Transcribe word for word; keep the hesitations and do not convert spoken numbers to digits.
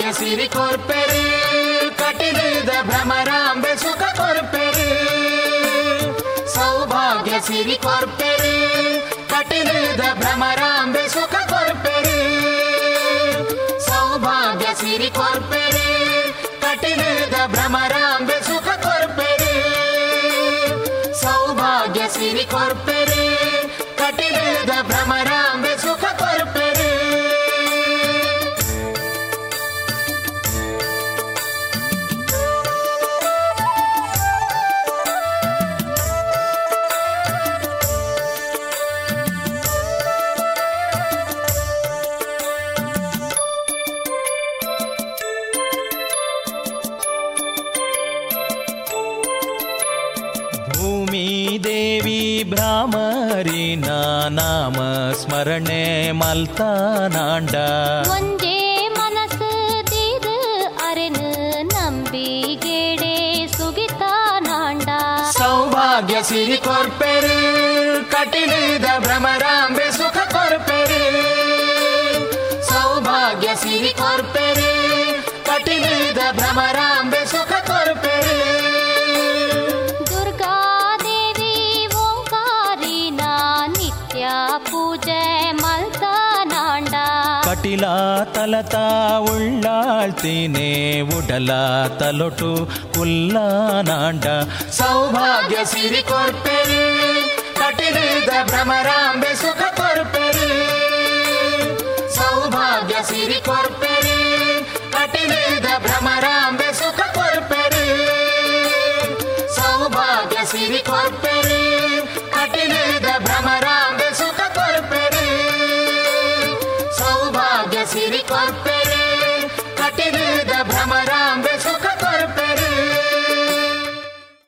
ಸಿರಿ ಕೊರ್ಪೆರು ಕಟಿಲಿದ ಭ್ರಮರಾಂಬೆ ಸುಖ ಕೊರ್ಪೆರು ಸೌಭಾಗ್ಯ ಸಿರಿ ಕೊರ್ಪೆರು ಕಟಿಲಿದ ಭ್ರಮರಾಂಬೆ ಸುಖ ಕೊರ್ಪೆರು ಸೌಭಾಗ್ಯ ಸಿರಿ ಕೊರ್ಪೆರು ಕಟಿಲಿದ ಭ್ರಮರಾಂಬೆ ಸುಖ ಕೊರ್ಪೆರು ಸೌಭಾಗ್ಯ ಸಿರಿ ಕೊರ್ಪೆರು ಕಟಿಲಿದ ಭ್ರಮರಾಂಬೆ ಸುಖ ಕೊರ್ಪೆರು ದೇವಿ ಭ್ರಾಮರಿನ ನಾಮ ಸ್ಮರಣೆ ಮಲ್ತಾನಾಂಡ ಒಂದೇ ಮನಸ್ಸು ತೀರು ಅರೆನು ನಂಬಿಗೆಡೆ ಸುಗಿತಾನಾಂಡ ಸೌಭಾಗ್ಯ ಸಿರಿ ಕೊರ್ಪೆರು ಕಟಿಲಿದ ಭ್ರಮರಾಂಬೆ ಸುಖ ಕೊರ್ಪೆರು ಸೌಭಾಗ್ಯ ಸಿರಿ ಕೊರ್ಪೆರು ಕಟಿಲಿದ ಭ್ರಮರಾಂಬೆ ಸುಖ ಕೊರ್ಪೆರು ಪೂಜೆ ಮಲ್ತಾನಾಂಡ ಕಟಿಲ ತಲತ ಉಳ್ಳಾಳ್ತೀನೆ ಉಡಲ ತಲೊಟು ಉಲ್ಲಾನಾಂಡ ಸೌಭಾಗ್ಯ ಸಿರಿ ಕೊರ್ಪೆರು ಕಟಿಲಿದ ಭ್ರಮರಾಂಬೆ ಸುಖ ಕೊರ್ಪೆರು ಸೌಭಾಗ್ಯ ಸಿರಿ ಕೊರ್ಪೆರು ಕಟಿಲಿದ ಭ್ರಮರಾಂಬೆ ಸುಖ ಕೊರ್ಪೆರು ಸೌಭಾಗ್ಯ ಸಿರಿ ಕೊರ್ಪೆರು ಕಟಿಲಿದ ಭ್ರಮರಾಂಬೆ ಸುಖ ಕೊರ್ಪೆರು ಸೌಭಾಗ್ಯ ಸಿರಿ ಕೊರ್ಪೆರು ಕಟಿಲಿದ ಭ್ರಮರಾಂಬೆ ಸುಖ